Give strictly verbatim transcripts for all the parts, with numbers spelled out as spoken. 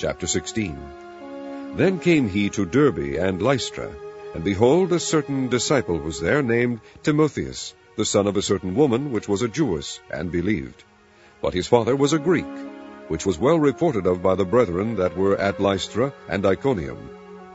Chapter sixteen. Then came he to Derbe and Lystra, and behold, a certain disciple was there, named Timotheus, the son of a certain woman which was a Jewess, and believed. But his father was a Greek, which was well reported of by the brethren that were at Lystra and Iconium.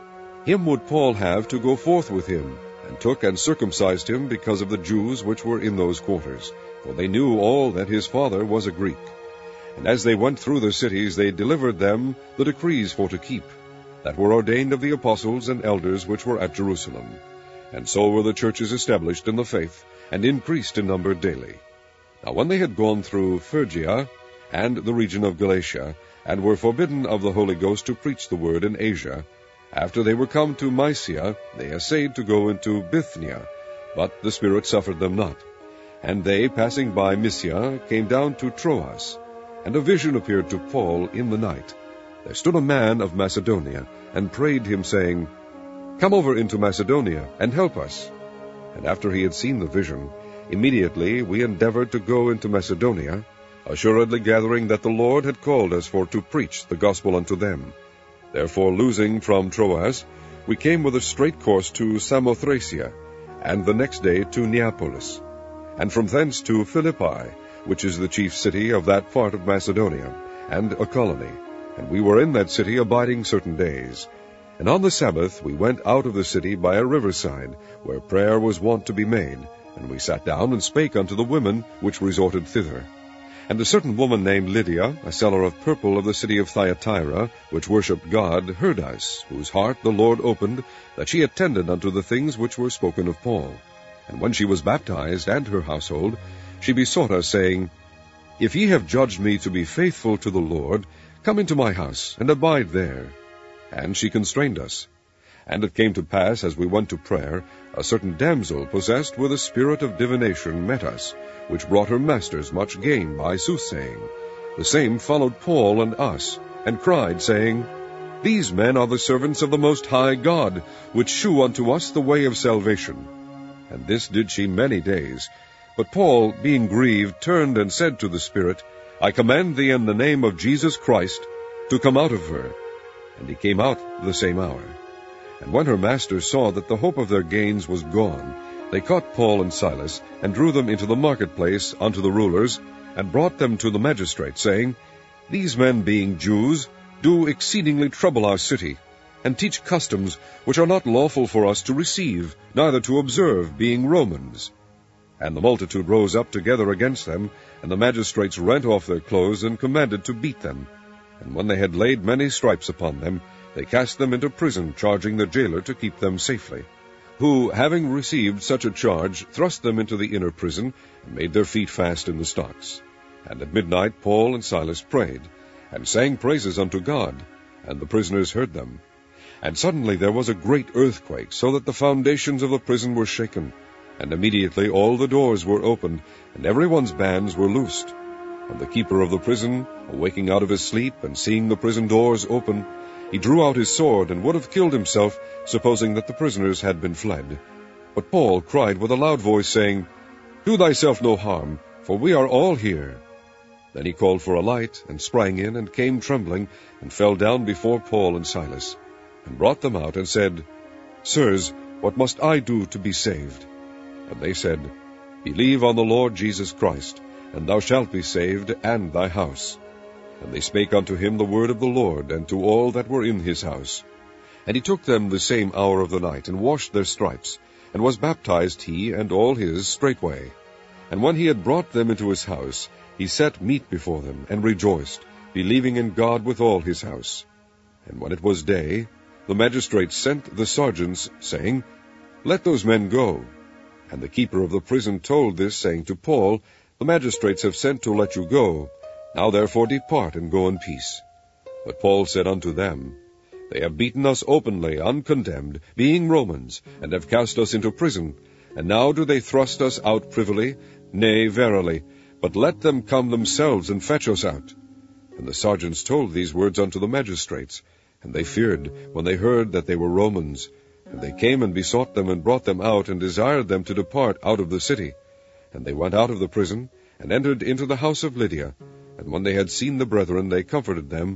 Him would Paul have to go forth with him, and took and circumcised him because of the Jews which were in those quarters, for they knew all that his father was a Greek. And as they went through the cities, they delivered them the decrees for to keep, that were ordained of the apostles and elders which were at Jerusalem. And so were the churches established in the faith, and increased in number daily. Now when they had gone through Phrygia and the region of Galatia, and were forbidden of the Holy Ghost to preach the word in Asia, after they were come to Mysia, they essayed to go into Bithynia, but the Spirit suffered them not. And they, passing by Mysia, came down to Troas. And a vision appeared to Paul in the night. There stood a man of Macedonia, and prayed him, saying, Come over into Macedonia, and help us. And after he had seen the vision, immediately we endeavored to go into Macedonia, assuredly gathering that the Lord had called us for to preach the gospel unto them. Therefore, losing from Troas, we came with a straight course to Samothracia, and the next day to Neapolis, and from thence to Philippi, which is the chief city of that part of Macedonia, and a colony. And we were in that city abiding certain days. And on the Sabbath we went out of the city by a riverside, where prayer was wont to be made, and we sat down and spake unto the women which resorted thither. And a certain woman named Lydia, a seller of purple of the city of Thyatira, which worshipped God, heard us, whose heart the Lord opened, that she attended unto the things which were spoken of Paul. And when she was baptized, and her household, she besought us, saying, If ye have judged me to be faithful to the Lord, come into my house, and abide there. And she constrained us. And it came to pass, as we went to prayer, a certain damsel possessed with a spirit of divination met us, which brought her masters much gain by soothsaying. The same followed Paul and us, and cried, saying, These men are the servants of the Most High God, which shew unto us the way of salvation. And this did she many days. But Paul, being grieved, turned and said to the Spirit, I command thee in the name of Jesus Christ to come out of her. And he came out the same hour. And when her masters saw that the hope of their gains was gone, they caught Paul and Silas, and drew them into the marketplace unto the rulers, and brought them to the magistrates, saying, These men, being Jews, do exceedingly trouble our city, and teach customs which are not lawful for us to receive, neither to observe, being Romans. And the multitude rose up together against them, and the magistrates rent off their clothes, and commanded to beat them. And when they had laid many stripes upon them, they cast them into prison, charging the jailer to keep them safely, who, having received such a charge, thrust them into the inner prison, and made their feet fast in the stocks. And at midnight Paul and Silas prayed, and sang praises unto God, and the prisoners heard them. And suddenly there was a great earthquake, so that the foundations of the prison were shaken. And immediately all the doors were opened, and every one's bands were loosed. And the keeper of the prison, awaking out of his sleep, and seeing the prison doors open, he drew out his sword, and would have killed himself, supposing that the prisoners had been fled. But Paul cried with a loud voice, saying, Do thyself no harm, for we are all here. Then he called for a light, and sprang in, and came trembling, and fell down before Paul and Silas, and brought them out, and said, Sirs, what must I do to be saved? And they said, Believe on the Lord Jesus Christ, and thou shalt be saved, and thy house. And they spake unto him the word of the Lord, and to all that were in his house. And he took them the same hour of the night, and washed their stripes, and was baptized he and all his straightway. And when he had brought them into his house, he set meat before them, and rejoiced, believing in God with all his house. And when it was day, the magistrates sent the sergeants, saying, Let those men go. And the keeper of the prison told this, saying to Paul, The magistrates have sent to let you go. Now therefore depart, and go in peace. But Paul said unto them, They have beaten us openly, uncondemned, being Romans, and have cast us into prison. And now do they thrust us out privily? Nay, verily, but let them come themselves and fetch us out. And the sergeants told these words unto the magistrates, and they feared when they heard that they were Romans. And they came and besought them, and brought them out, and desired them to depart out of the city. And they went out of the prison, and entered into the house of Lydia. And when they had seen the brethren, they comforted them,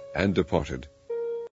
and departed.